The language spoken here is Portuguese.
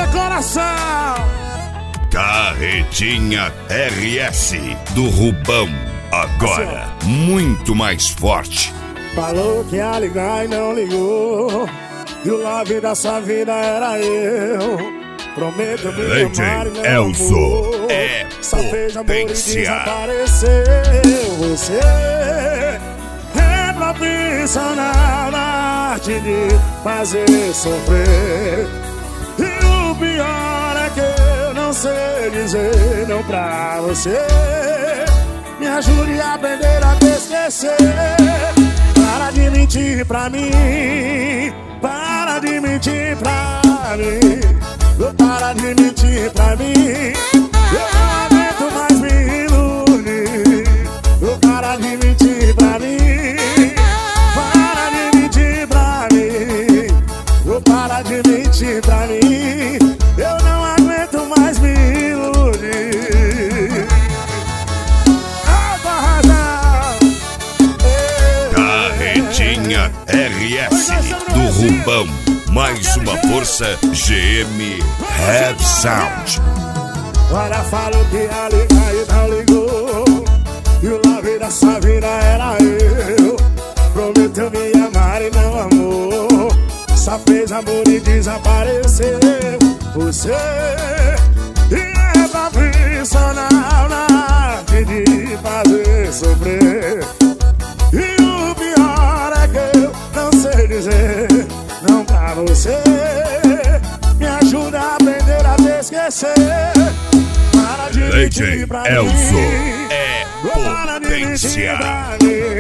coração. Carretinha RS do Rubão. Agora, muito mais forte. Falou que ia ligar e não ligou. E o love da sua vida era eu. Prometo me amar e não amor. Só fez amor e desapareceu. Você é profissional na arte de fazer sofrer. E o pior é que eu não sei dizer não pra você. Me ajude a aprender a te esquecer. Para de mentir pra mim. Para de mentir pra mim. Para de mentir pra mim. Eu não aguento mais me iludir. Para de mentir pra mim. Para de mentir pra mim. Para de mentir pra mim. Eu não aguento mais me iludir. Carretinha RS do Rubão. Mais uma força GM Head Sound. Olha, falou que ia ligar e não ligou. E o love da sua vida era eu. Prometeu me amar e não amou. Só fez amor e desapareceu. Você é profissional na arte de fazer sofrer. E o pior é que eu não sei dizer não pra você. Me ajuda a aprender a te esquecer. Para de mentir pra mim. É potência.